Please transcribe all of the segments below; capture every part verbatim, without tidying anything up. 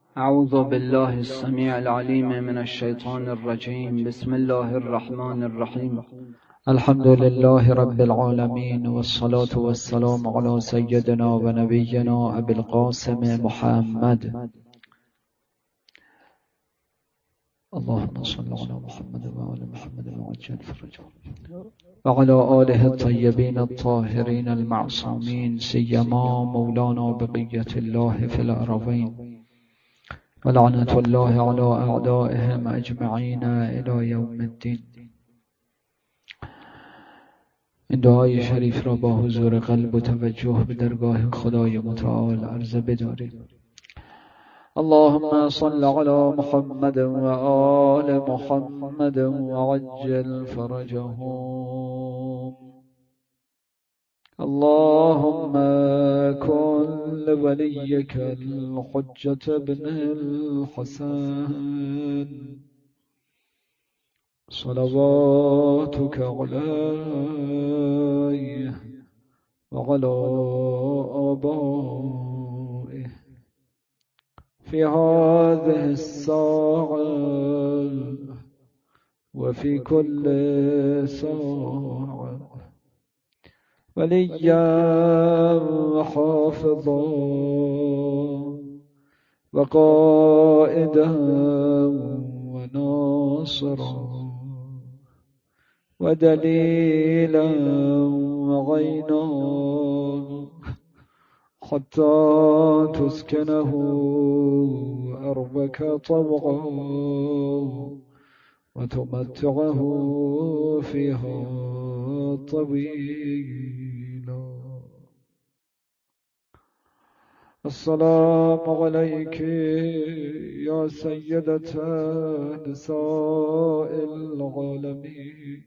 اعوذ بالله السميع العليم من الشيطان الرجيم. بسم الله الرحمن الرحيم. الحمد لله رب العالمين، والصلاة والسلام على سيدنا ونبينا أبي القاسم محمد. اللهم صل على محمد وآل محمد وعجل فرجهم، وعلى آله الطيبين الطاهرين المعصومين، سيما مولانا بقية الله في الأرضين، ولعنة الله على أعدائهم أجمعين إلى يوم الدين. این دعای شریف را با حضور قلب و توجه به درگاه خدای متعال عرضه بداریم. اللهم صل على محمد و آل محمد وعجل فرجهم. اللهم كن لوليك الحجة بن الحسن صلواتك عليه وعلى آبائه في هذه الساعة وفي كل ساعة، وليا وحافظا وقائدا وناصرا ودليلا وعينا، حتى تسكنه أرضك طوعا وتمتعه فيها طويلا. السلام عليك يا سيدة نساء العالمين.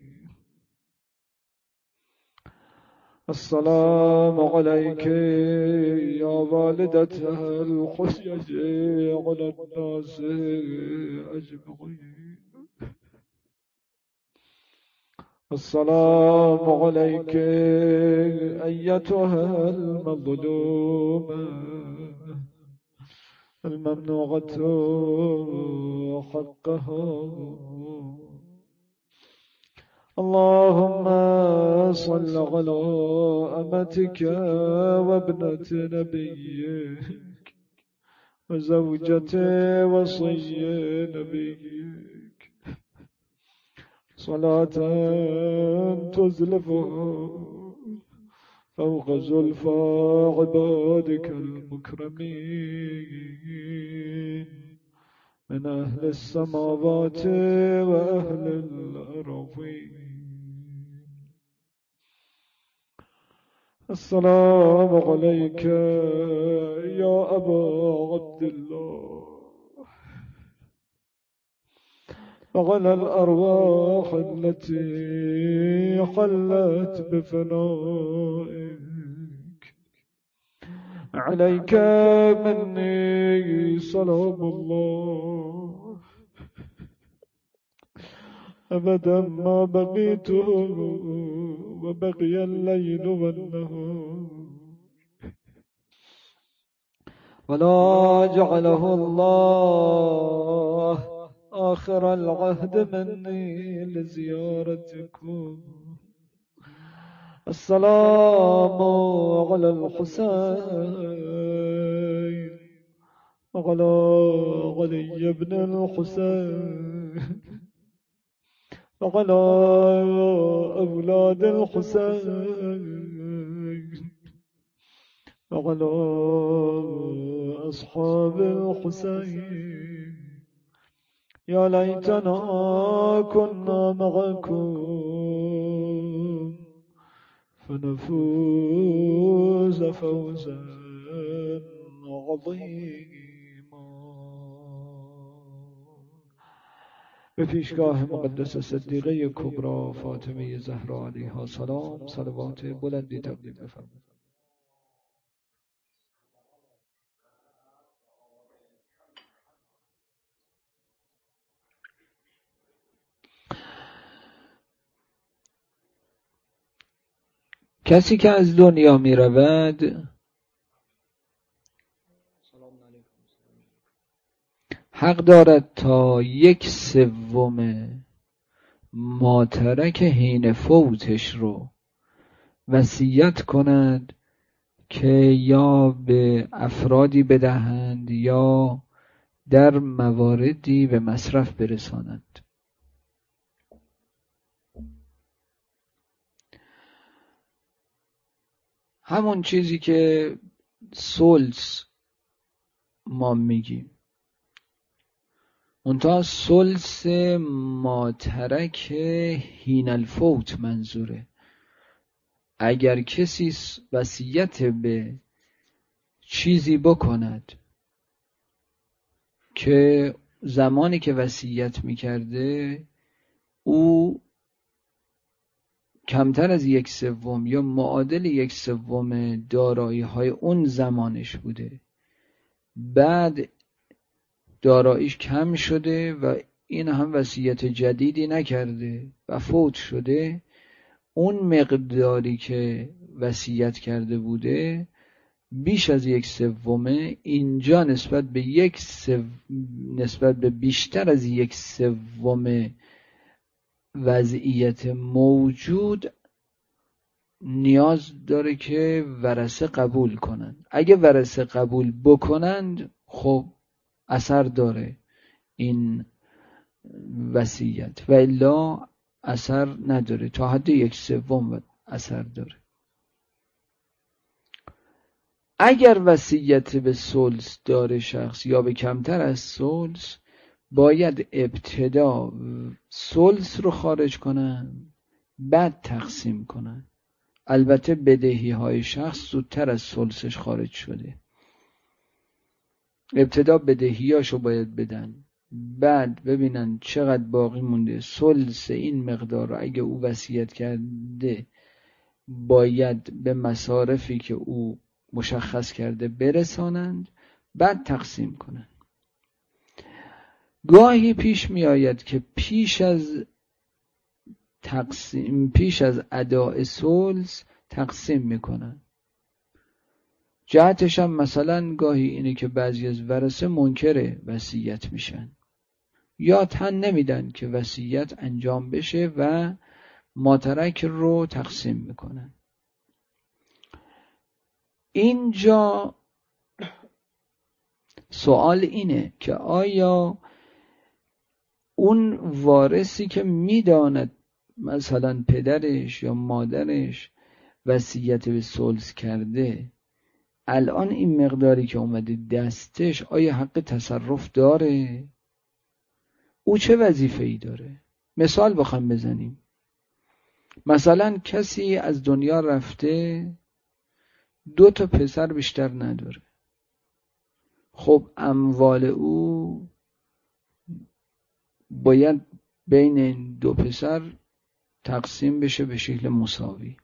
السلام عليك يا والدة الحجج على الناس أجمعين. السلام عليك أيتها المظلومة الممنوعة حقها. اللهم صل على أمتك وابنة نبيك وزوجة وصي نبيك، صلاة تزلفها فوق زلفى عبادك المكرمين من أهل السماوات وأهل الأرضين. السلام عليك يا أبا عبد الله وعلى الأرواح التي حلت بفنائك. عليك مني سلام الله أبدا ما بقيت وبقي الليل والنهار، ولا جعله الله آخر العهد مني لزيارتكم. السلام على الحسين وعلى علي بن الحسين وعلى أولاد الحسين وعلى أصحاب الحسين. يا ليتنا كنا معكم فنفوز فوزا عظيما. به پیشگاه مقدس صدیقه کبری فاطمه زهرا علیها سلام صلوات بلندی تقدیم بفرمایید. کسی که از دنیا می رود حق دارد تا یک سوم ماترک حین فوتش رو وصیت کند که یا به افرادی بدهند یا در مواردی به مصرف برسانند. همون چیزی که سلس ما میگیم، منتها سلس ماترک حین الفوت منظوره. اگر کسی وصیت به چیزی بکند که زمانی که وصیت میکرده او کمتر از یک سوم یا معادل یک سوم دارایی های اون زمانش بوده، بعد داراییش کم شده و این هم وصیت جدیدی نکرده و فوت شده، اون مقداری که وصیت کرده بوده بیش از یک سومه، اینجا نسبت به یک سو... نسبت به بیشتر از یک سوم وضعیت موجود نیاز داره که ورثه قبول کنند. اگه ورثه قبول بکنند خب اثر داره این وصیت، و الا اثر نداره، تا حد یک سوم اثر داره. اگر وصیت به ثلث داره شخص یا به کمتر از ثلث، باید ابتدا ثلث رو خارج کنن بعد تقسیم کنن. البته بدهی های شخص زودتر از ثلثش خارج شده، ابتدا بدهیاشو باید بدن، بعد ببینن چقدر باقی مونده، ثلث این مقدار رو اگه او وصیت کرده باید به مصارفی که او مشخص کرده برسانند، بعد تقسیم کنند. گاهی پیش می آید که پیش از تقسیم پیش از اداء ثلث تقسیم میکنن. جهتش هم مثلا گاهی اینه که بعضی از ورثه منکر وصیت میشن یا تن نمیدن که وصیت انجام بشه و ماترک رو تقسیم میکنن. اینجا سوال اینه که آیا اون وارثی که میداند مثلا پدرش یا مادرش وصیت به ثلث کرده، الان این مقداری که اومده دستش آیا حق تصرف داره؟ او چه وظیفه‌ای داره؟ مثال بخوام بزنیم، مثلا کسی از دنیا رفته، دو تا پسر بیشتر نداره، خب اموال او باید بین این دو پسر تقسیم بشه به شکل مساوی.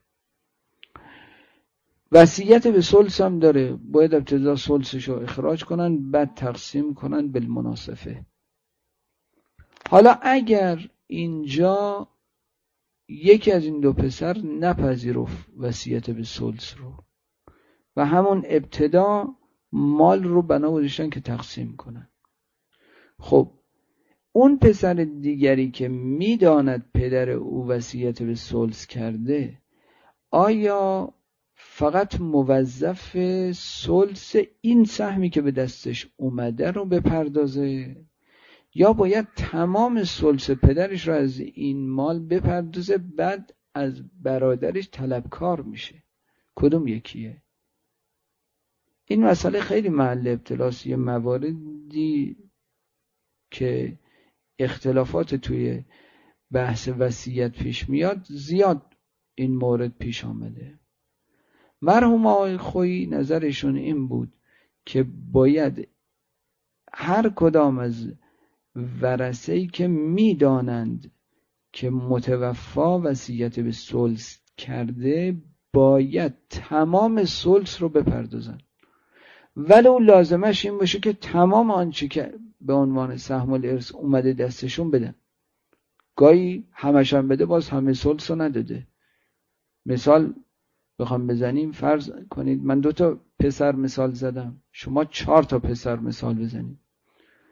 وصیت به ثلث هم داره، باید ابتدا ثلثش رو اخراج کنن بعد تقسیم کنن بالمناسفه. حالا اگر اینجا یکی از این دو پسر نپذیرفت وصیت به ثلث رو و همون ابتدا مال رو بنا گذاشتن که تقسیم کنن، خب اون پسر دیگری که میداند پدر او وصیت به ثلث کرده، آیا فقط موظف ثلث این سهمی که به دستش اومده رو بپردازه یا باید تمام ثلث پدرش رو از این مال بپردازه بعد از برادرش طلبکار میشه؟ کدوم یکیه؟ این مسئله خیلی محل ابتلاست. یه مواردی که اختلافات توی بحث وصیت پیش میاد زیاد این مورد پیش آمده. مرحوم آقای خویی نظرشون این بود که باید هر کدام از ورثه‌ای که میدانند که متوفا وصیت به ثلث کرده باید تمام ثلث رو بپردازن، ولو لازمش این باشه که تمام آنچه که به عنوان سهم الارث اومده دستشون بدن. گاهی همش هم بده باز همه ثلث رو نداده. مثال بخوام بزنیم، فرض کنید من دو تا پسر مثال زدم، شما چهار تا پسر مثال بزنید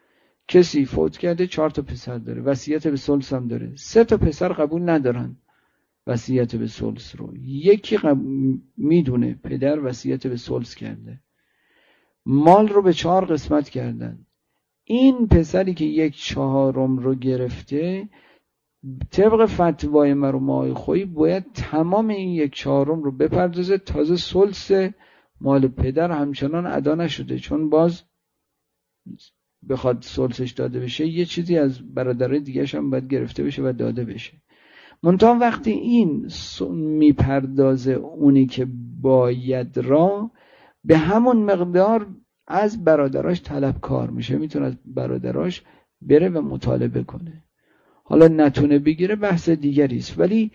کسی فوت کرده چهار تا پسر داره، وصیت به ثلث هم داره. سه تا پسر قبول ندارن وصیت به ثلث رو. یکی قب... میدونه پدر وصیت به ثلث کرده، مال رو به چهار قسمت کردن. این پسری که یک چهارم رو گرفته طبق فتوای مرحوم آقای خویی باید تمام این یک چهارم رو بپردازه، تازه ثلث مال پدر همچنان ادا نشده، چون باز بخواد ثلثش داده بشه یه چیزی از برادرای دیگه‌ش هم باید گرفته بشه و داده بشه. منتها وقتی این میپردازه اونی که باید را، به همون مقدار از برادراش طلبکار میشه، میتونه از برادراش بره و مطالبه کنه. حالا نتونه بگیره بحث دیگری است، ولی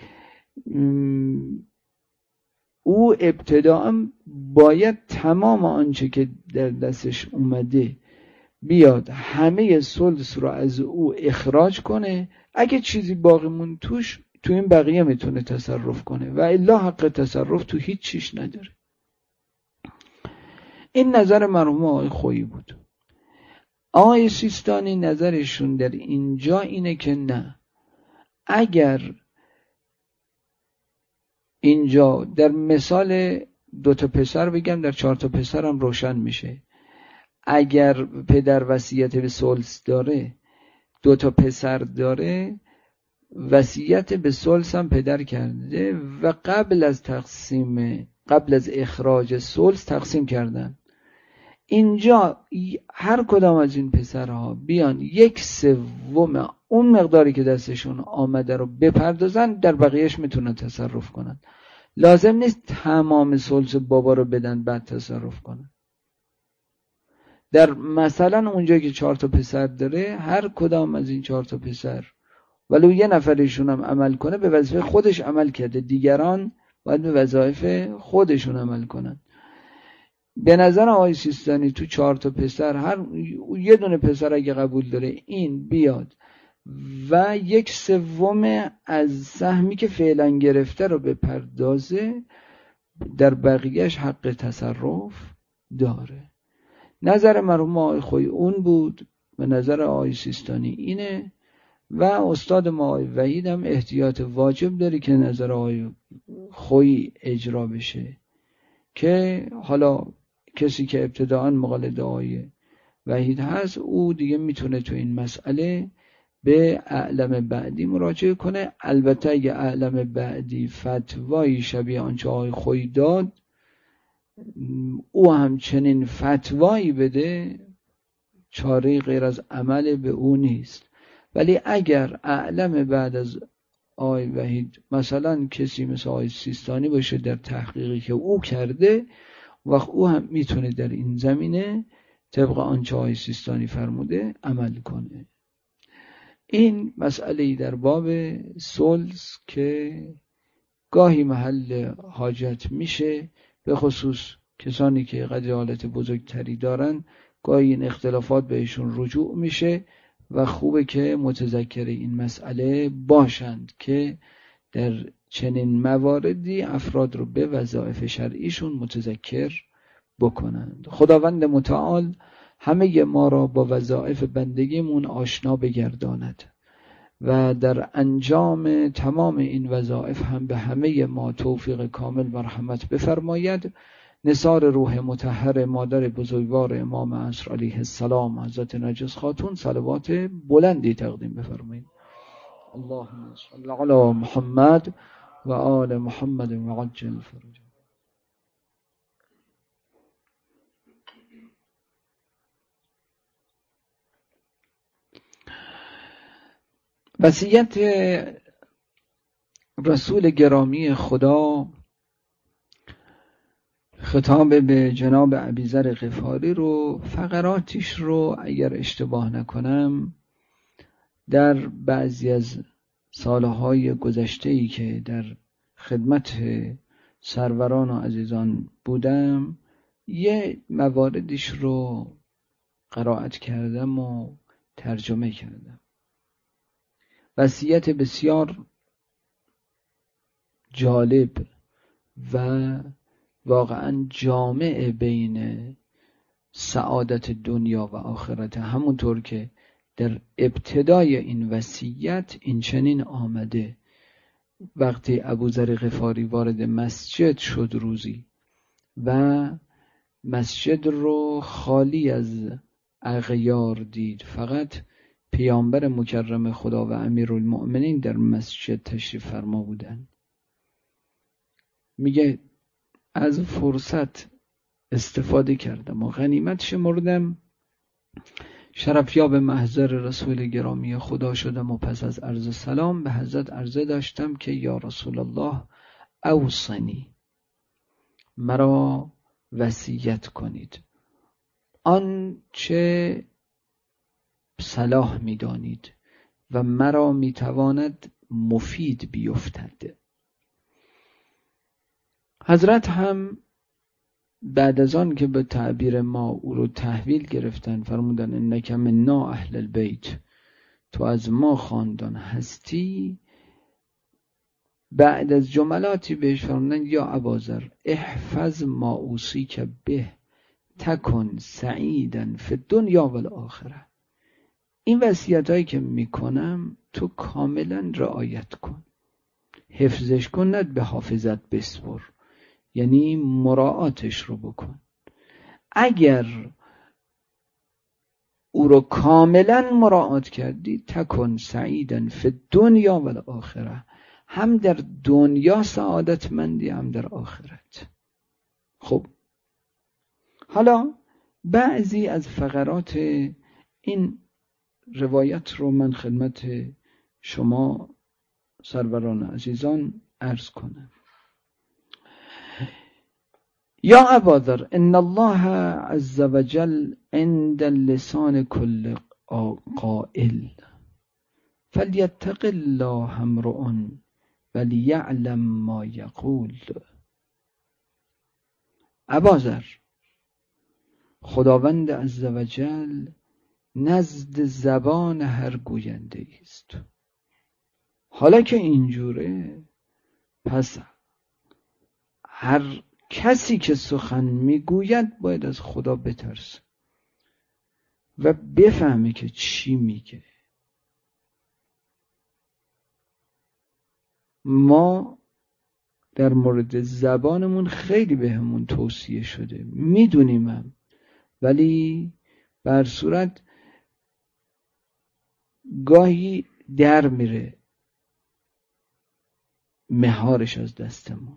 او ابتداء باید تمام آنچه که در دستش اومده بیاد همه ثلث رو از او اخراج کنه. اگه چیزی باقی مون توش، تو این بقیه میتونه تصرف کنه و الا حق تصرف تو هیچ چیش نداره. این نظر مرحوم آقای خویی بود. آقای سیستانی نظرشون در اینجا اینه که نه، اگر اینجا در مثال دو تا پسر بگم، در چهار تا پسر هم روشن میشه. اگر پدر وصیت به ثلث داره، دو تا پسر داره، وصیت به ثلث هم پدر کرده و قبل از تقسیم قبل از اخراج ثلث تقسیم کردن. اینجا هر کدام از این پسرها بیان یک سوم اون مقداری که دستشون آمده رو بپردازن، در بقیهش میتونن تصرف کنن. لازم نیست تمام ثلث بابا رو بدن بعد تصرف کنن. در مثلا اونجا که چهار تا پسر داره، هر کدام از این چهار تا پسر ولو یه نفرشون هم عمل کنه به وظیفه خودش عمل کرده، دیگران باید به وظایف خودشون عمل کنن. به نظر آقای سیستانی تو چهار تا پسر هر یه دونه پسر اگه قبول داره این بیاد و یک سوم از سهمی که فعلا گرفته رو بپردازه، در بقیهش حق تصرف داره. نظر مرحوم آقای خویی اون بود و نظر آقای سیستانی اینه و استاد ما آقای وحید هم احتیاط واجب داره که نظر آقای خویی اجرا بشه، که حالا کسی که ابتداعاً مقلد آقای وحید هست او دیگه میتونه تو این مسئله به اعلم بعدی مراجعه کنه. البته اگه اعلم بعدی فتوایی شبیه آنچه آقای خویی داد، او هم چنین فتوایی بده، چاره غیر از عمل به او نیست. ولی اگر اعلم بعد از آقای وحید مثلا کسی مثل آقای سیستانی باشه در تحقیقی که او کرده، وقت او هم میتونه در این زمینه طبق آنچه آقای سیستانی فرموده عمل کنه. این مسئله در باب ثلث که گاهی محل حاجت میشه، به خصوص کسانی که قدر حالت بزرگتری دارن، گاهی این اختلافات بهشون رجوع میشه و خوبه که متذکر این مسئله باشند که در چنین مواردی افراد رو به وظایف شرعیشون متذکر بکنند. خداوند متعال همه ما را با وظایف بندگیمون آشنا بگرداند و در انجام تمام این وظایف هم به همه ما توفیق کامل مرحمت بفرماید. نثار روح مطهر مادر بزرگوار امام عصر علیه السلام حضرت نرگس خاتون صلوات بلندی تقدیم بفرمایید. اللهم صل علی محمد و آل محمد و عجل فرجهم. وصیت رسول گرامی خدا خطاب به جناب ابیذر غفاری رو، فقراتیش رو اگر اشتباه نکنم در بعضی از سالهای گذشته‌ای که در خدمت سروران و عزیزان بودم یه مواردش رو قرائت کردم و ترجمه کردم. وصیت بسیار جالب و واقعا جامع بین سعادت دنیا و آخرت، همونطور که در ابتدای این وصیت این چنین آمده: وقتی ابوذر غفاری وارد مسجد شد روزی و مسجد رو خالی از اغیار دید، فقط پیامبر مکرم خدا و امیرالمؤمنین در مسجد تشریف فرما بودن، میگه از فرصت استفاده کردم و غنیمت شمردم، شرفیاب محضر رسول گرامی خدا شدم و پس از عرض سلام به حضرت عرضه داشتم که یا رسول الله اوصنی، مرا وصیت کنید، آن چه صلاح می‌دانید و مرا میتواند مفید بیفتد. حضرت هم بعد از آن که به تعبیر ما او رو تحویل گرفتن فرمودن انک منا اهل البیت، تو از ما خاندان هستی، بعد از جملاتی بهش فرمودن یا اباذر احفظ ما اوصیک به تکن سعیدا فی الدنیا و الاخره، این وصیت هایی که میکنم تو کاملا رعایت کن، حفظش کن، نه به حافظت بسپر، یعنی مراعاتش رو بکن. اگر او رو کاملا مراعات کردی تکن سعیدا فی الدنیا و الاخره، هم در دنیا سعادتمندی هم در آخرت. خب حالا بعضی از فقرات این روایت رو من خدمت شما سروران عزیزان عرض کنم. یا اباذر ان الله عز وجل عند لسان كل قائل فلیتق الله امرؤ ولیعلم ما یقول. اباذر، خداوند عز وجل نزد زبان هر گوینده است. حالا که اینجوره، پس هر کسی که سخن میگوید باید از خدا بترسه و بفهمه که چی میگه. ما در مورد زبانمون خیلی بهمون توصیه شده، میدونیم هم، ولی بر صورت گاهی در میره مهارش از دستمون.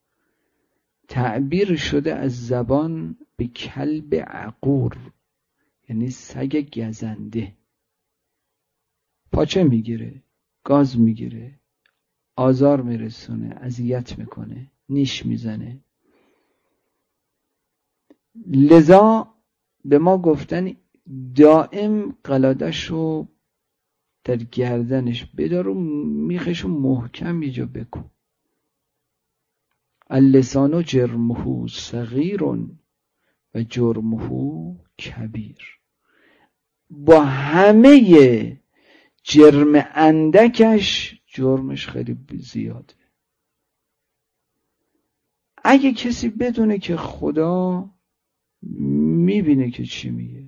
تعبیر شده از زبان به کلب عقور، یعنی سگ گزنده. پاچه میگیره، گاز میگیره، آزار میرسونه، اذیت میکنه، نیش میزنه. لذا به ما گفتن دائم قلاده‌شو در گردنش بدار و میخشو محکم یه جا بکن. اللسان جرمه صغیر و جرمه کبیر. با همه جرم اندکش جرمش خیلی زیاده. اگه کسی بدونه که خدا میبینه که چی میگه،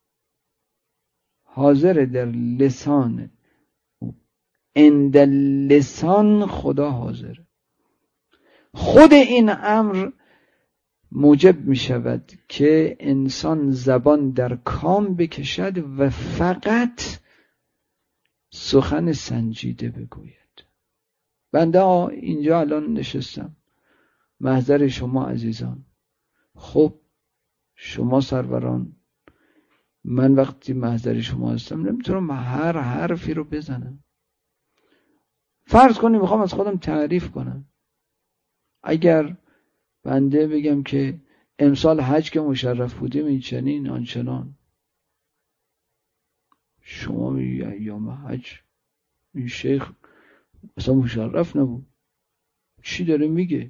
حاضر در لسان، عند لسان خدا حاضره، خود این امر موجب می شود که انسان زبان در کام بکشد و فقط سخن سنجیده بگوید. بنده اینجا الان نشستم محضر شما عزیزان. خب شما سروران، من وقتی محضر شما هستم نمیتونم هر حرفی رو بزنم. فرض کنی میخوام از خودم تعریف کنم، اگر بنده بگم که امسال حج که مشرف بودیم این چنین آنچنان، شما میگی ایام حج این شیخ اصلا مشرف نبود، چی داره میگه؟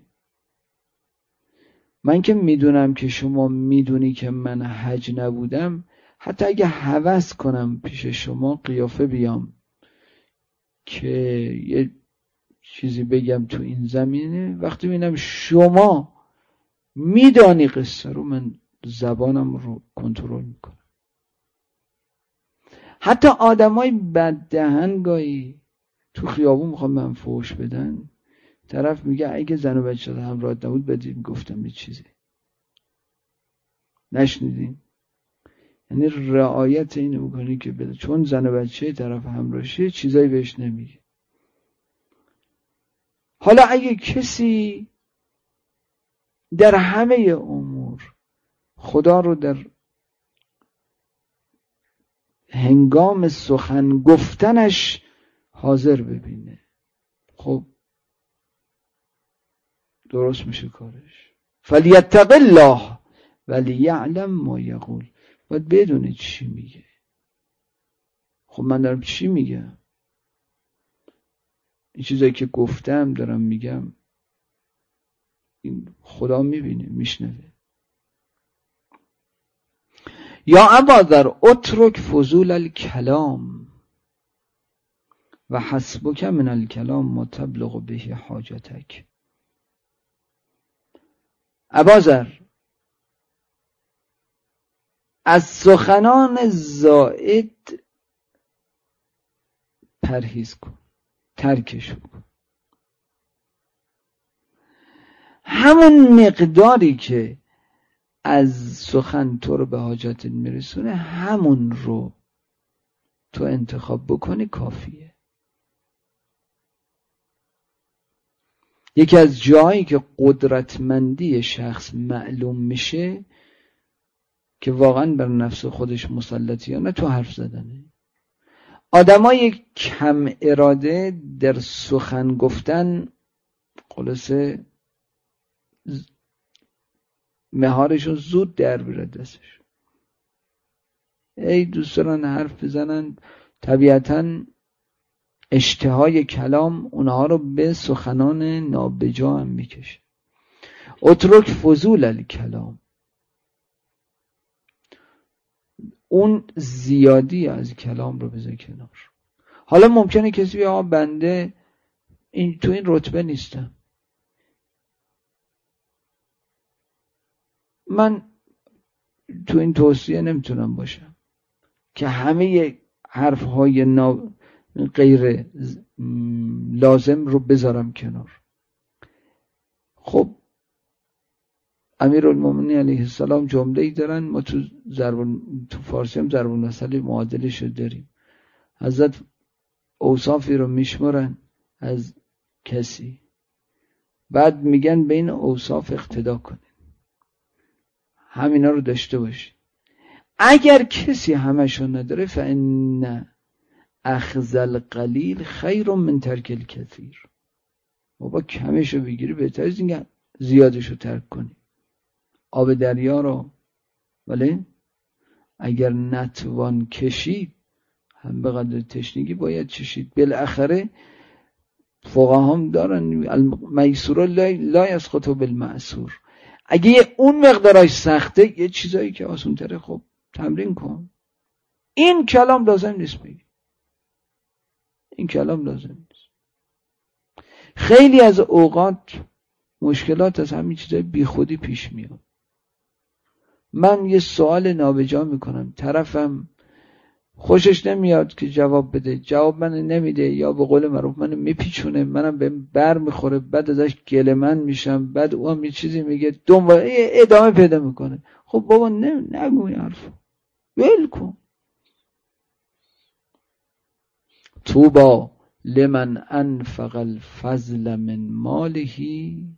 من که میدونم که شما میدونی که من حج نبودم، حتی اگه هوس کنم پیش شما قیافه بیام که یه چیزی بگم تو این زمینه، وقتی میبینم شما میدانی قصه رو، من زبانم رو کنترل میکنم. حتی آدمای بددهن گاهی تو خیابون میخوام من فوش بدن، طرف میگه اگه زن و بچه همراه نبود بدید گفتم یه چیزی. نشنیدین؟ یعنی رعایت اینو بکنی که بده، چون زن و بچه طرف همراهشه چیزایی بهش نمیگه. حالا اگه کسی در همه امور خدا رو در هنگام سخن گفتنش حاضر ببینه، خب درست میشه کارش. فلیتق الله ولیعلم ما یقول. باید بدونه چی میگه. خب من دارم چی میگم؟ این چیزایی که گفتم دارم میگم، این خدا میبینه میشنوه. یا اباذر اترک فضول الکلام و حسبک من الکلام ما تبلغ به حاجتک. اباذر، از سخنان زائد پرهیز کن، ترکش کن. همون مقداری که از سخن تو رو به حاجت میرسونه همون رو تو انتخاب بکنی کافیه. یکی از جایی که قدرتمندی شخص معلوم میشه که واقعا بر نفس خودش مسلطی یا نه تو حرف زدنه. آدمای کم اراده در سخن گفتن خلاصه مهارشون زود در بیره دستش. ای دوست دارن حرف بزنن، طبیعتاً اشتهای کلام اونها رو به سخنان نابجا هم میکشه. اترک فضول الکلام، اون زیادی از کلام رو بذار کنار. حالا ممکنه کسی بگه آقا بنده این تو این رتبه نیستم، من تو این توصیه نمیتونم باشم که همه حرفهای نا... غیر لازم رو بذارم کنار. خب امیرالمومنین علیه السلام جمله‌ای دارن، ما تو ضرب تو فارسی هم ضرب المثل معادلش رو داریم. حضرت اوصافی رو میشمارن از کسی، بعد میگن به این اوصاف اقتدا کنین، همینا رو داشته باشین. اگر کسی همشو نداره فإن اخذ القلیل خیر من ترک الکثیر. بابا کمشو بگیری بهتر از اینکه زیادشو ترک کنی. آب دریا رو ولی اگر نتوان کشید هم به قدر تشنگی باید چشید. بالاخره فقها هم دارن المیسور لا یسقط بالمعسور. اگه اون مقدارش سخته یه چیزایی که آسان تره خب تمرین کن. این کلام لازم نیست بگی، این کلام لازم نیست. خیلی از اوقات مشکلات از همین چیزای بی خودی پیش میاد. من یه سوال نابجا میکنم، طرفم خوشش نمیاد که جواب بده، جواب من نمیده، یا به قول معروف منو میپیچونه، منم به بر میخوره، بعد ازش گله من میشم، بعد اون یه چیزی میگه دنبال ادامه پیدا میکنه. خب بابا نگو این حرفو، ول کن. طوبی لمن انفق الفضل من مالهی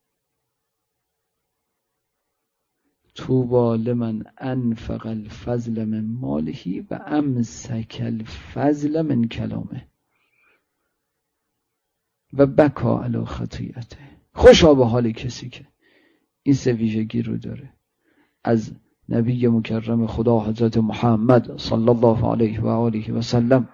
طوبی لمن انفق الفضل من مالهی و امسک الفضل من کلامه و بکا علی خطیئته. خوشا به حال کسی که این سه ویژگی رو داره. از نبی مکرم خدا حضرت محمد صلی الله علیه و آله و سلم.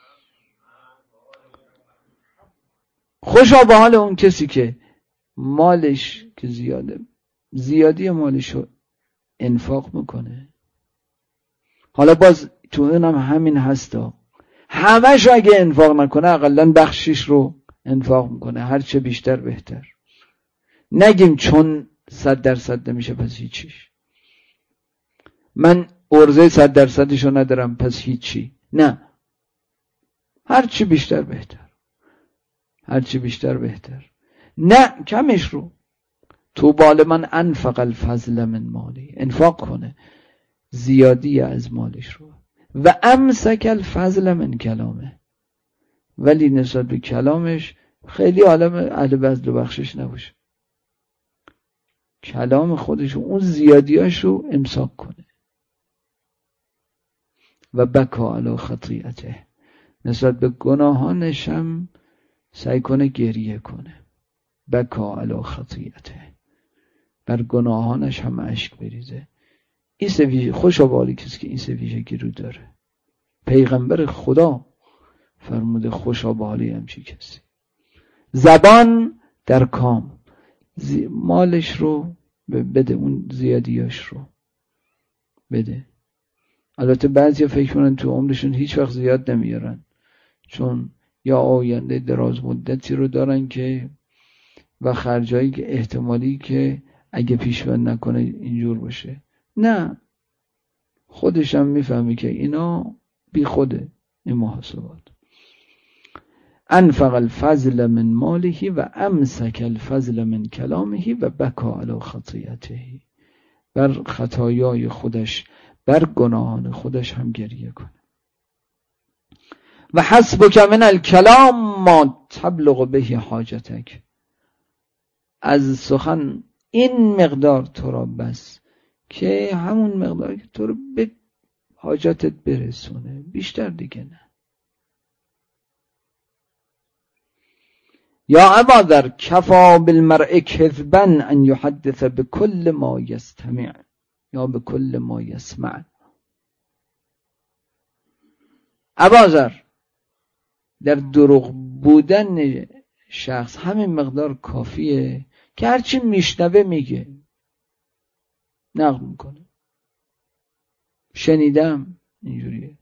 خوشا به حال اون کسی که مالش که زیاده زیادی مالش رو انفاق میکنه. حالا باز تو اونم همین هستا، همش اگه انفاق نکنه اقلن بخشش رو انفاق میکنه، هر چه بیشتر بهتر. نگیم چون صد درصد نمیشه پس هیچیش، من ارزه صد درصدشو ندارم پس هیچی. نه، هرچی بیشتر بهتر، هرچی بیشتر بهتر. نه کمش رو. تو بال من انفق الفضل من مالی، انفاق کنه زیادی از مالش رو. و امسک الفضل من کلامه، ولی نسبت به کلامش خیلی عالم اهل بذل و بخشش نباشه. کلام خودش اون زیادیاش رو امساک کنه. و بکا علی خطیئته، نسبت به گناهانش هم سعی کنه گریه کنه. بکا علی خطیئته، بر گناهانش هم اشک بریزه. این سویژه، خوشا به حال کسی که این سویژگی رو داره. پیغمبر خدا فرموده خوشا به حال همچین کسی. زبان در کام، مالش رو بده، اون زیادیاش رو بده. البته بعضیا فکر کنن تو عمرشون هیچ وقت زیاد نمیارن، چون یا آینده دراز مدتی رو دارن که و خرجایی که احتمالی که اگه پیشبند نکنه اینجور باشه. نه، خودش هم میفهمی که اینا بی خوده این محاسبات. انفق الفضل من ماله و امسک الفضل من کلامه و بکا علی خطیئته، بر خطایای خودش، بر گناهان خودش هم گریه کنه. و حسبک من الکلام ما تبلغ به حاجتک، از سخن این مقدار تو را بس که همون مقدار که تو رو به حاجتت برسونه، بیشتر دیگه نه. یا ابا کفا بالمرء کذبا ان یحدث بكل ما یستمع یا بكل ما یسمع. ابا در دروغ بودن شخص همین مقدار کافیه که هرچی میشنوه میگه، نقل میکنه. شنیدم اینجوریه.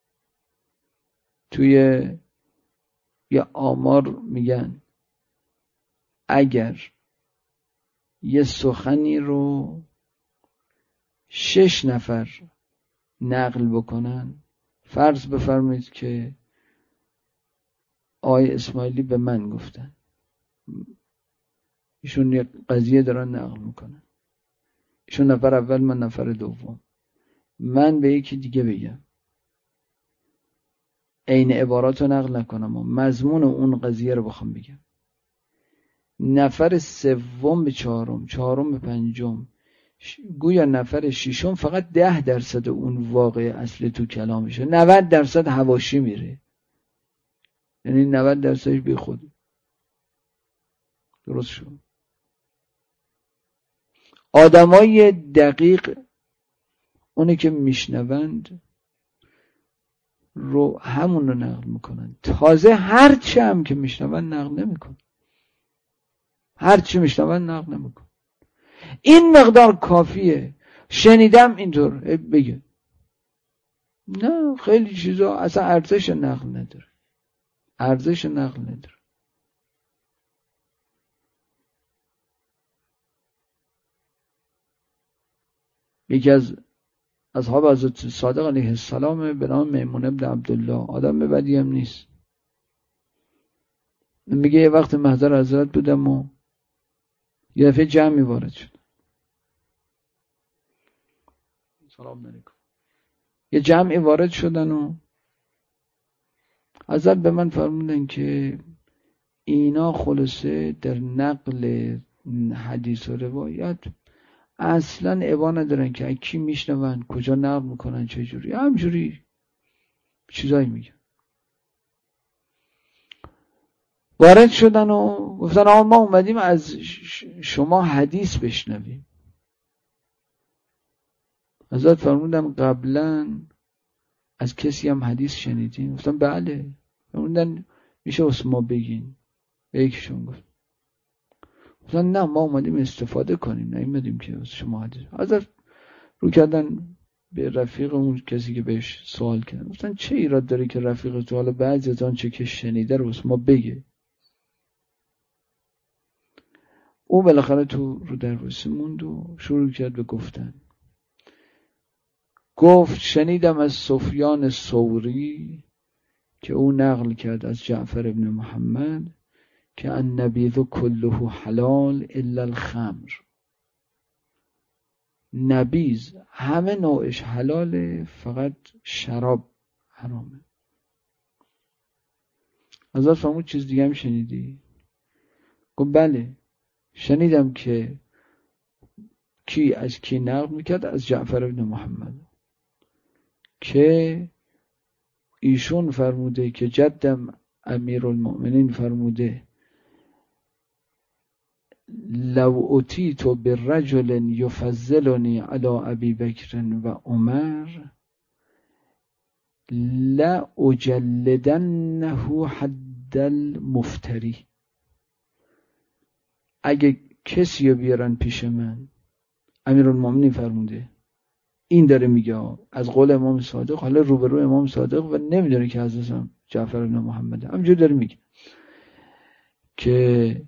توی یه آمار میگن اگر یه سخنی رو شش نفر نقل بکنن، فرض بفرمایید که آقای اسماعیلی به من گفتن، ایشون یه قضیه دارن نقل میکنن، ایشون نفر اول من نفر دوم، من به یکی دیگه بگم عین عبارات رو نقل نکنم و مضمون اون قضیه رو بخوام بگم، نفر سوم به چهارم، چهارم به پنجم، گویا نفر ششم فقط ده درصد اون واقع اصلی تو کلامشه، نود درصد حواشی میره، یعنی نود درصدش بی خود. درست شد. آدمای دقیق اونی که میشنوند رو همون رو نقل میکنن، تازه هرچی هم که میشنوند نقل نمیکن، هرچی میشنوند نقل نمیکن. این مقدار کافیه. شنیدم اینطور بگه، نه خیلی چیزا اصلا ارزش نقل نداره، ارزش نقل نداره. یکی از اصحاب حضرت صادق علیه السلام به نام میمون ابن عبدالله، آدم بدی هم نیست، میگه یه وقت محضر حضرت بودم و یه دفعه جمعی وارد شد. سلام علیکم. یه جمعی وارد شدن و حضرت به من فرمودن که اینا خلاصه در نقل حدیث و روایت اصلا ابا ندارن که کی میشنون، کجا نقل میکنن، چه جوری، همجوری چیزایی میگن. وارد شدن و گفتن آقا ما اومدیم از شما حدیث بشنویم. حضرت فرمودن قبلا از کسی هم حدیث شنیدین؟ گفتم بله. فرمودن میشه واسه ما بگین؟ به یکیشون گفت. گفتن نه ما اومدیم استفاده کنیم، نه اومدیم که واسه شما حدیث. حضرت رو کردن به رفیق اون کسی که بهش سوال کردن، گفتن چه ایراد داره که رفیق تو حالا بعضی از آن چه که شنیده رو واسه ما بگه. او بالاخره تو رو دروسی موند و شروع کرد به گفتن. گفت شنیدم از سفیان ثوری که او نقل کرد از جعفر ابن محمد که النبیذ کله حلال الا الخمر، نبیذ همه نوعش حلاله فقط شراب حرامه. ازت فرمود چیز دیگه هم شنیدی؟ گفت بله شنیدم که کی از کی نقل میکرد؟ از جعفر ابن محمد که ایشون فرموده که جدم امیرالمؤمنین فرموده لو اتیت برجل یفضلنی علی ابی بکر و عمر لا اجلدنه حد المفتری. اگه کسی رو بیارن پیش من، امیرالمؤمنین فرموده، این داره میگه از قول امام صادق، حالا روبرو امام صادق و نمیدونه که حضرت جعفر بن محمد، همینجور داره میگه که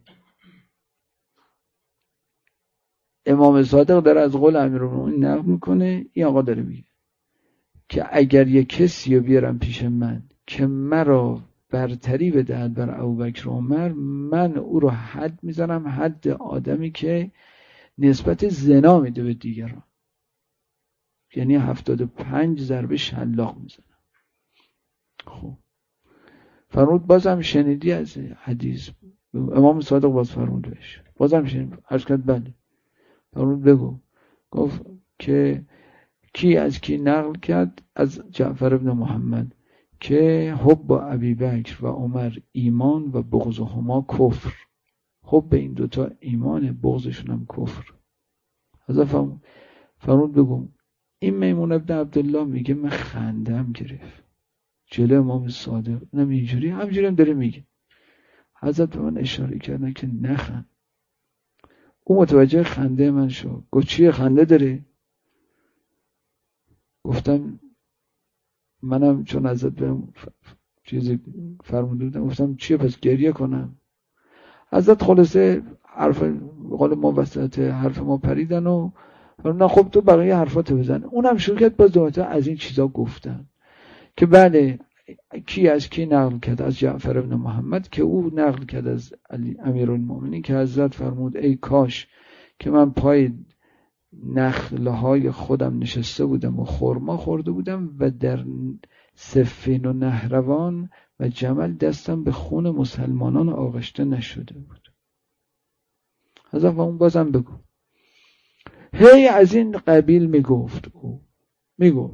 امام صادق داره از قول امیرالمؤمنین نقل میکنه، این آقا داره میگه که اگر یک کسی رو بیارم پیش من که مرا برتری بدهد بر ابوبکر و عمر، من او رو حد میزنم حد آدمی که نسبت زنا میده به دیگران، یعنی هفتاد و پنج ضربه شلاق میزنم. خب فرمود بازم شنیدی از حدیث؟ امام صادق باز فرمود بهش بازم شنید؟ عرض کرد بله. فرمود بگو. گفت که کی از کی نقل کرد؟ از جعفر ابن محمد که حب ابی بکر و عمر ایمان و بغضهما کفر. حب این دوتا ایمان، بغضشون هم کفر. حضرت فرمود فرمود بگو. این میمون ابن عبدالله میگه من خندم گرفت جلو امام صادق، اینم اینجوری همجوری هم داره میگه. حضرت به من اشاره کردن که نخند. او متوجه خنده من شد. گفت چیه خنده داره؟ گفتم منم چون حضرت بهم چیزی فرموده بودم گفتم چیه پس گریه کنم؟ حضرت خلاصه حرف قول ما وسط حرف ما پریدن و نه خب تو بقیه حرفاتو بزن. اونم شروع کرد باز دوباره از این چیزا گفتن که بله کی از کی نقل کرد؟ از جعفر ابن محمد که او نقل کرد از علی امیرالمؤمنین که حضرت فرمود ای کاش که من پای نخلهای خودم نشسته بودم و خرما خورده بودم و در صفین و نهروان و جمل دستم به خون مسلمانان آغشته نشده بود. حضرت اون بازم بگو. هی از این قبیل میگفت او میگفت.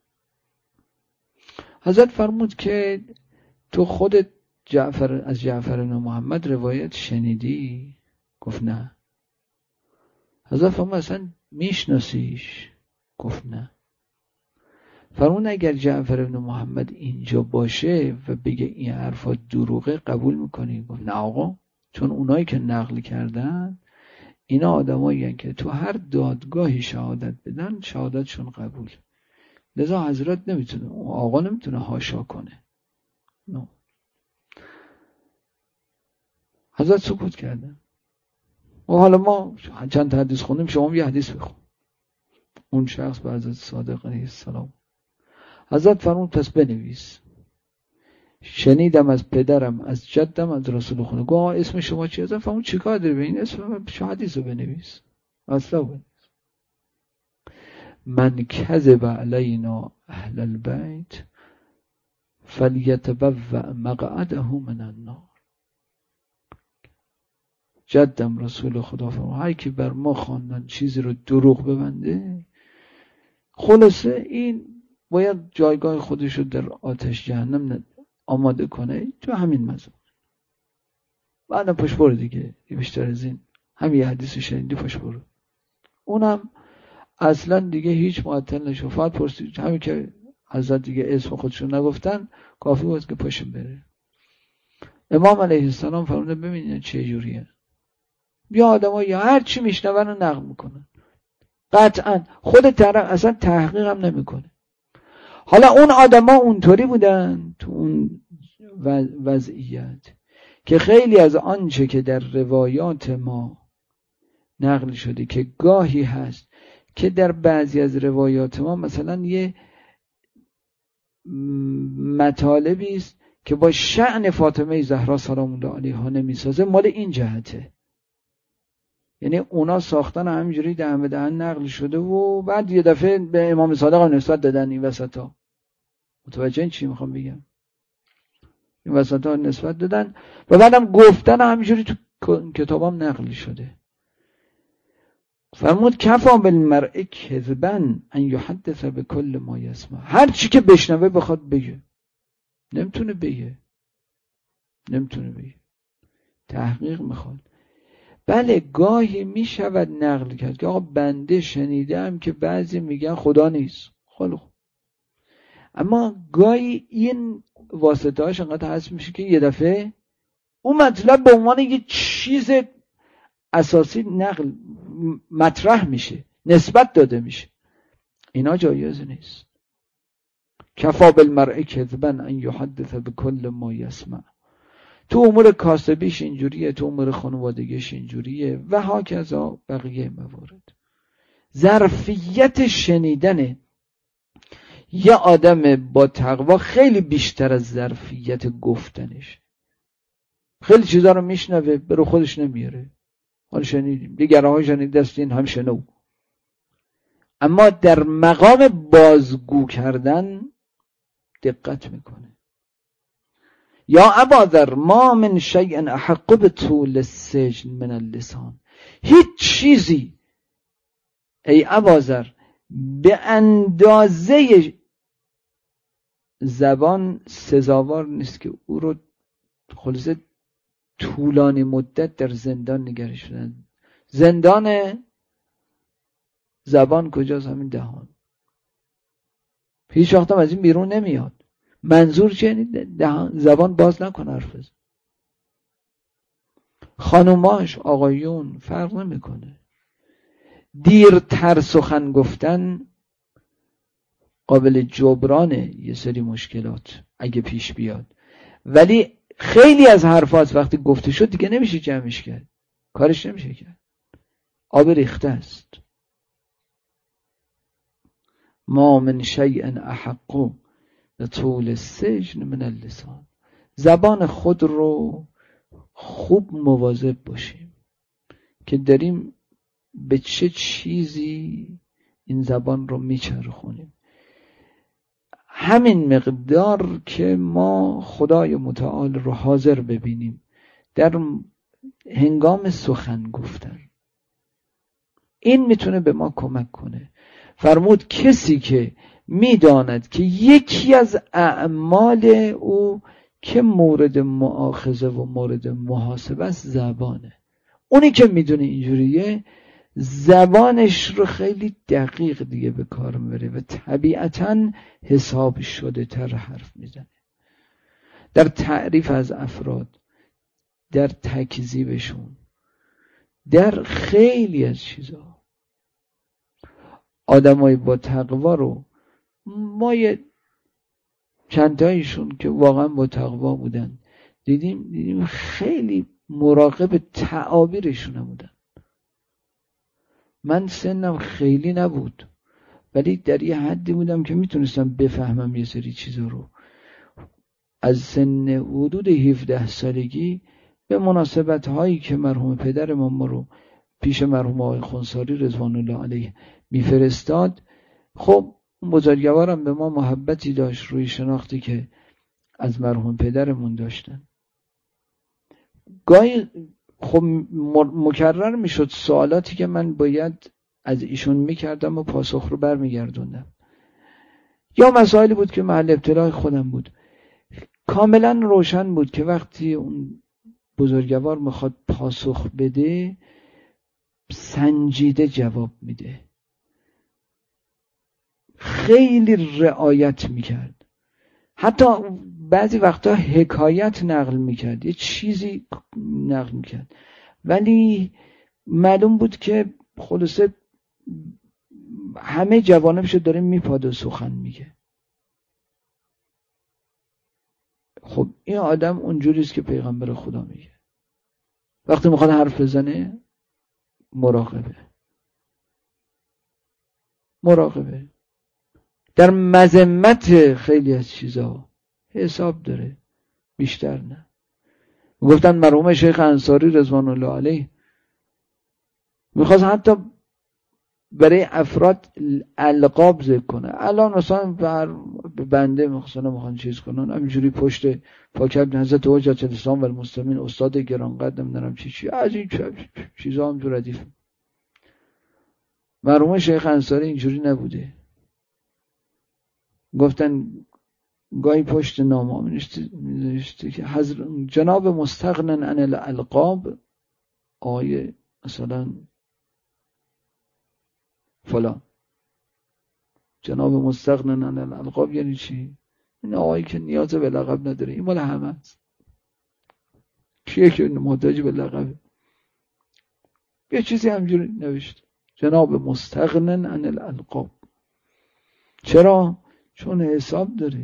حضرت فرمود که تو خودت جعفر از جعفر بن محمد روایت شنیدی؟ گفت نه. حضرت فرمود اصلا میشناسیش؟ گفت نه. فرمود اگر جعفر بن محمد اینجا باشه و بگه این حرفا دروغه قبول میکنی؟ گفت نه آقا، چون اونایی که نقل کردن اینا آدمایی هستن که تو هر دادگاهی شهادت بدن شهادتشون قبول، لذا حضرت نمیتونه، آقا نمیتونه حاشا کنه. نه. حضرت سکوت کردن و حالا ما چند تا حدیث خوندیم، شما یه حدیث بخون. اون شخص به حضرت صادق علیه السلام حضرت فرمود پس بنویس شنیدم از پدرم از جدم از رسول خدا. گفت اسم شما چیه؟ حضرت فرمود چیکار داری به این اسم؟ شما حدیث رو بنویس، اصلا بنویس. من کذب علینا اهل البیت فلیتبوأ مقعده من النار. جدم رسول خدا فرمود هر کی بر ما خواندن چیزی رو دروغ ببنده، خلاصه این باید جایگاه خودش رو در آتش جهنم آماده کنه. تو همین مزون بعد پشت برو دیگه، بیشتر از این همین یه حدیث شنیدی پشت برو. اونم اصلا دیگه هیچ معطل نشو، فقط پرسید همین که حضرت دیگه اسم خودشون نگفتن کافی بود که پشت بره. امام علیه السلام فرموده ببینید چه جوریه، بیا آدم‌ها یا هر چی میشنون رو نقل میکنن، قطعا خود طرف اصلا تحقیق هم نمیکنه. حالا اون آدم‌ها اونطوری بودن تو اون وضعیت که خیلی از آنچه که در روایات ما نقل شده که گاهی هست که در بعضی از روایات ما مثلا یه مطالبی است که با شأن فاطمه زهرا سلام الله علیها نمیسازه، مال این جهته. یعنی اونا ساختن همینجوری دهن به دهن نقل شده و بعد یه دفعه به امام صادق نسبت دادن این وسطا. متوجه این چی میخوام بگم؟ این وسطا نسبت دادن و بعدم گفتن همینجوری تو کتابام نقل شده. فرمود کفا بالمرء کذبا ان یحدث بكل ما یسمع. هر چی که بشنوه بخواد بگه، نمیتونه بگه، نمیتونه بگه، تحقیق میخواد. بله گاهی میشود نقل کرد که آقا بنده شنیدم که بعضی میگن خدا نیست، خیلی خوب، اما گاهی این واسطه هاش انقدر حذف میشه که یه دفعه اون مطلب به عنوان یه چیز اساسی نقل مطرح میشه، نسبت داده میشه. اینا جایز نیست. کفا بالمرء کذبا ان یحدث بكل ما یسمع. تو امور کاسبیش اینجوریه، تو امور خانوادگیش اینجوریه و هاکذا بقیه موارد. ظرفیت شنیدن یه آدم با تقوا خیلی بیشتر از ظرفیت گفتنش. خیلی چیزا رو میشنوه برو خودش نمیاره، حالا شنیدیم دیگه ها شنید دستین هم شنو، اما در مقام بازگو کردن دقت میکنه. یا اباذر ما من شیء احق بطول السجن من اللسان. هیچ چیزی ای اباذر به اندازه زبان سزاوار نیست که او رو خلاصه طولانی مدت در زندان نگرش بدن. زندان زبان کجاست؟ همین دهان. هیچ وقت هم از این بیرون نمیاد. منظور چیه؟ دهان زبان باز نکنه حرف بزن. خانوماش آقایون فرق نمیکنه. دیرتر سخن گفتن قابل جبرانه یه سری مشکلات اگه پیش بیاد، ولی خیلی از حرفات وقتی گفته شد دیگه نمیشه جمعش کرد، کارش نمیشه کرد، آب ریخته است. ما من شیء احق طول السجن من اللسان. زبان خود رو خوب مواظب باشیم که داریم به چه چیزی این زبان رو میچرخونیم. همین مقدار که ما خدای متعال رو حاضر ببینیم در هنگام سخن گفتن، این میتونه به ما کمک کنه. فرمود کسی که میداند که یکی از اعمال او که مورد مؤاخذه و مورد محاسبه است زبانه، اونی که میدونه اینجوریه زبانش رو خیلی دقیق دیگه به کار میبره و طبیعتاً حساب شده تر حرف میزنه. در تعریف از افراد، در تکذیبشون، در خیلی از چیزا. آدمای با تقوا رو ما یه چند تایشون که واقعا با تقوا بودن دیدیم دیدیم خیلی مراقب تعابیرشون بودن. من سنم خیلی نبود ولی در یه حدی بودم که میتونستم بفهمم یه سری چیزا رو. از سن حدود هفده سالگی به مناسبت هایی که مرحوم پدر ما رو پیش مرحوم آقای خونساری رضوان الله علیه میفرستاد، خب بزرگوارم به ما محبتی داشت روی شناختی که از مرحوم پدرمون داشتن. گاهی خب مکرر میشد سوالاتی که من باید از ایشون میکردم و پاسخ رو برمیگردوندم، یا مسائلی بود که محل ابتلاع خودم بود. کاملا روشن بود که وقتی اون بزرگوار میخواد پاسخ بده سنجیده جواب میده، خیلی رعایت میکرد، حتی بعضی وقتا حکایت نقل میکرد، یه چیزی نقل میکرد، ولی معلوم بود که خلاصه همه جوانبشو داره میپاد و سخن میگه. خب این آدم اونجوریست که پیغمبر خدا میگه وقتی میخواد حرف بزنه مراقبه. مراقبه. در مذمت خیلی از چیزا حساب داره، بیشتر نه. گفتن مرحوم شیخ انصاری رضوان الله علیه میخواست حتی برای افراد القاب ذکر کنه. الان مثلا بر بنده مثلا میخوان چیز کنن، همینجوری پشت پاکت حضرت حجت الاسلام و المسلمین استاد گرانقدر نمیدونم چی چی از این چیزا هم تو ردیف. مرحوم شیخ انصاری اینجوری نبوده. گفتن گاهی پشت نامه نوشته که حضرت جناب مستغنن عن الالقاب آیه مثلا فلان، جناب مستغنن عن الالقاب یعنی چی؟ این آقایی که نیاز به لقب نداره، این مال همه است. کیه که محتاج به لقبه؟ یه چیزی همجوری نوشته جناب مستغنن عن الالقاب. چرا؟ چون حساب داره.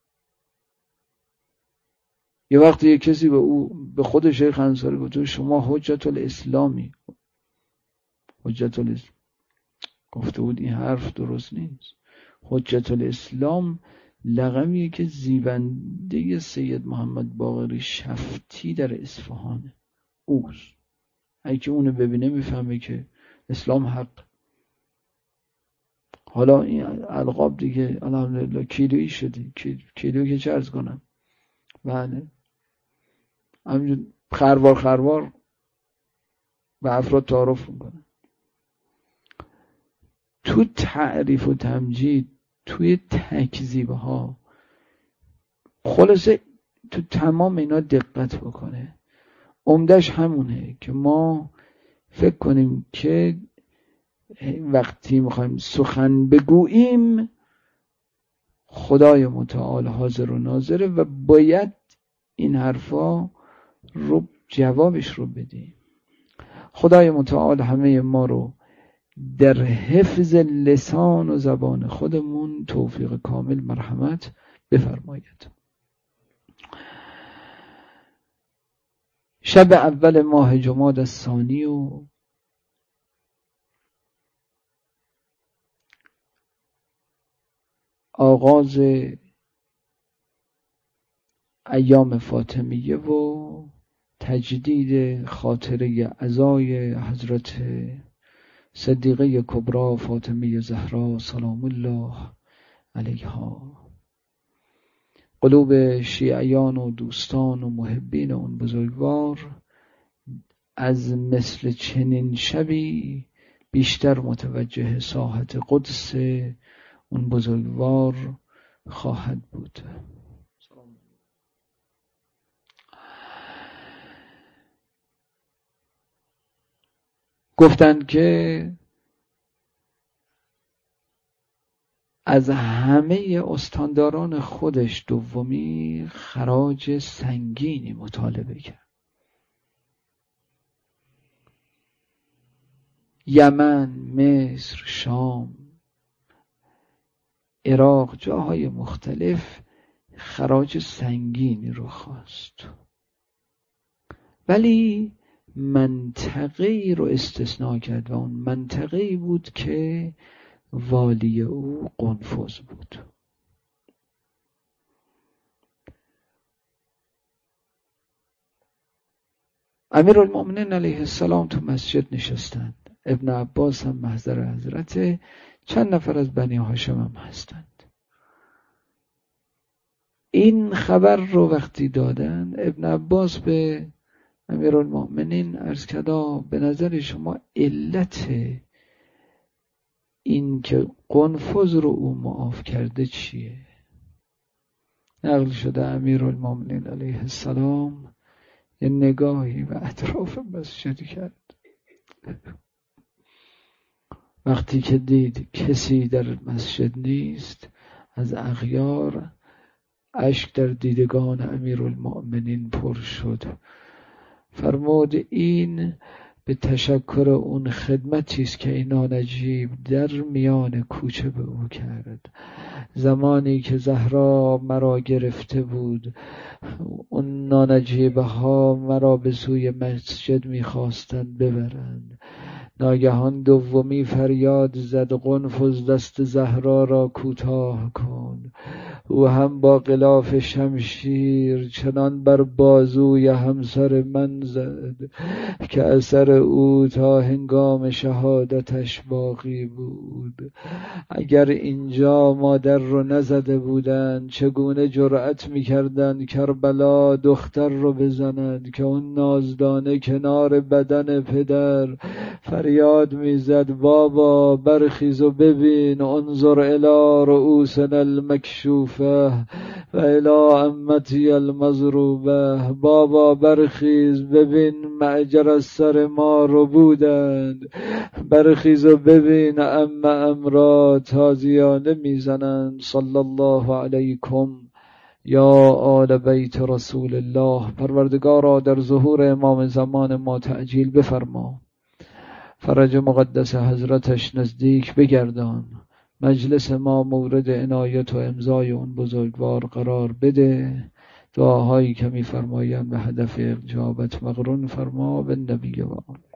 یه وقتی یه کسی به او به خود شیخ انصاری گفت شما حجت الاسلامی، حجت الاسلام گفته بود این حرف درست نیست. حجت الاسلام لقبیه که زیبنده سید محمد باقری شفتی در اصفهانه اوست. اگه اونو ببینه میفهمه که اسلام حق. حالا این القاب دیگه الحمدلله کیلویی شدی، کیلویی که چه عرض کنم. بله همینجور خروار خروار به افراد تعارف میکنه. تو تعریف و تمجید، توی تکذیب ها، خلاصه تو تمام اینا دقت بکنه. عمدش همونه که ما فکر کنیم که وقتی میخوایم سخن بگوییم خدای متعال حاضر و ناظره و باید این حرفا رو جوابش رو بدیم. خدای متعال همه ما رو در حفظ لسان و زبان خودمون توفیق کامل مرحمت بفرماید. شب اول ماه جمادی الثانی و آغاز ایام فاطمیه و تجدید خاطره عزای حضرت صدیقه کبرا فاطمه زهرا سلام الله علیها. قلوب شیعیان و دوستان و محبین اون بزرگوار از مثل چنین شبی بیشتر متوجه ساحت قدس اون بزرگوار خواهد بود. گفتند که از همه استانداران خودش دومی خراج سنگینی مطالبه کرد. یمن، مصر، شام، عراق، جاهای مختلف خراج سنگینی رو خواست، ولی منطقه‌ای رو استثناء کرد و اون منطقه‌ای بود که والی او قنفذ بود. امیرالمؤمنین علیه السلام تو مسجد نشستند. ابن عباس هم محضر حضرت، چند نفر از بنی هاشم هم هستند. این خبر رو وقتی دادن، ابن عباس به امیرالمؤمنین عرض کرد به نظر شما علت این که قنفذ رو او معاف کرده چیه؟ نقل شده امیرالمؤمنین علیه السلام یه نگاهی به اطراف مسجد کرد. وقتی که دید کسی در مسجد نیست، از اغیار اشک در دیدگان امیرالمؤمنین پر شد. فرمود این به تشکر اون خدمتی است که این نانجیب در میان کوچه به او کرد. زمانی که زهرا مرا گرفته بود، اون نانجیبه ها مرا به سوی مسجد میخواستند ببرند. ناگهان دومی فریاد زد قنفذ دست زهرا را کوتاه کن. او هم با غلاف شمشیر چنان بر بازوی همسر من زد که اثر او تا هنگام شهادتش باقی بود. اگر اینجا مادر رو نزده بودند چگونه جرأت میکردند کربلا دختر رو بزنند که اون نازدانه کنار بدن پدر فریاد میزد بابا برخیز و ببین، انظر الی رؤوسنا المکشوفه و الی امتی المضروبه. بابا برخیز ببین معجر از سر ما رو بودند، برخیز و ببین ام امرا تازیانه میزنند. صلی الله علیکم یا آل بیت رسول الله. پروردگارا در ظهور امام زمان ما تعجیل بفرما، فرج مقدس حضرتش نزدیک بگردان، مجلس ما مورد عنایت و امضای اون بزرگوار قرار بده. دعاهایی که می فرمایند به هدف اجابت مقرون فرما. به نبی و آل.